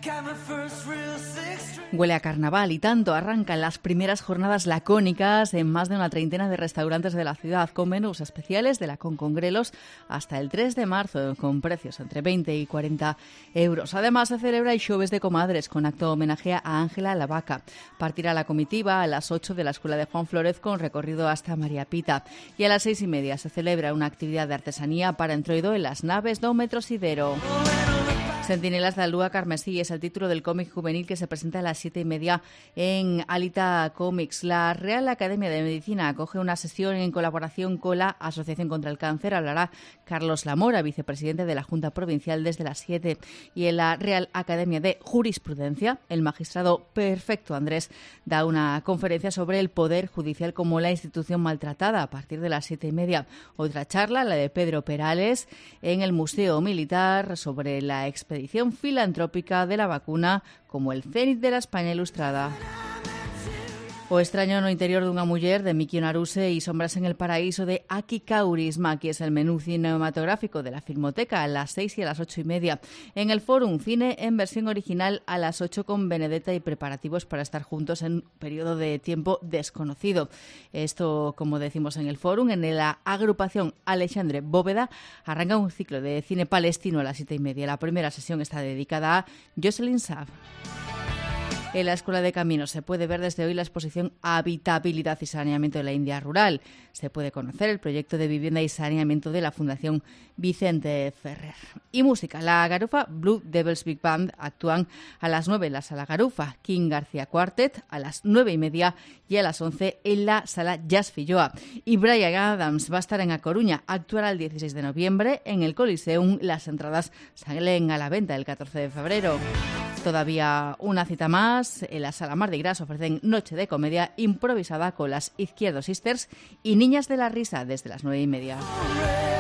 Huele a carnaval y tanto. Arrancan las primeras jornadas lacónicas en más de una treintena de restaurantes de la ciudad, con menús especiales de lacón con grelos hasta el 3 de marzo, con precios entre 20 y 40 euros. Además, se celebra el Xoves de Comadres, con acto de homenaje a Ángela la Vaca. Partirá la comitiva a las 8 de la Escuela de Juan Flórez, con recorrido hasta María Pita. Y a las 6:30 se celebra una actividad de artesanía para Entroido en las naves do Metrosidero. Centinelas da Lúa Carmesí es el título del cómic juvenil que se presenta a las 7:30 en Alita Comics. La Real Academia de Medicina acoge una sesión en colaboración con la Asociación contra el Cáncer. Hablará Carlos Lamora, vicepresidente de la Junta Provincial, desde las 7. Y en la Real Academia de Jurisprudencia, el magistrado Perfecto Andrés da una conferencia sobre el Poder Judicial como la institución maltratada a partir de las 7:30. Otra charla, la de Pedro Perales, en el Museo Militar, sobre la expedición filantrópica de la vacuna como el cénit de la España ilustrada. O extraño no interior dunha muller, de Miki Onaruse, y Sombras en el paraíso, de Aki Kaurisma. Aquí es el menú cinematográfico de la Filmoteca a las 6 y a las 8:30. En el Fórum, cine en versión original a las 8 con Benedetta y preparativos para estar juntos en un periodo de tiempo desconocido. Esto, como decimos en el Fórum, en la agrupación Alexandre Bóveda arranca un ciclo de cine palestino a las 7:30. La primera sesión está dedicada a Jocelyn Saab. En la Escuela de Caminos se puede ver desde hoy la exposición Habitabilidad y Saneamiento de la India Rural. Se puede conocer el proyecto de vivienda y saneamiento de la Fundación Vicente Ferrer. Y música. La Garufa Blue Devils Big Band actúan a las 9 en la Sala Garufa. King García Quartet a las 9:30 y a las 11 en la Sala Jazz Filloa. Y Bryan Adams va a estar en A Coruña. Actuará el 16 de noviembre en el Coliseum. Las entradas salen a la venta el 14 de febrero. Todavía una cita más. En la Sala Mardi Gras ofrecen Noche de Comedia improvisada con las Izquierdo Sisters y Niñas de la Risa desde las 9:30.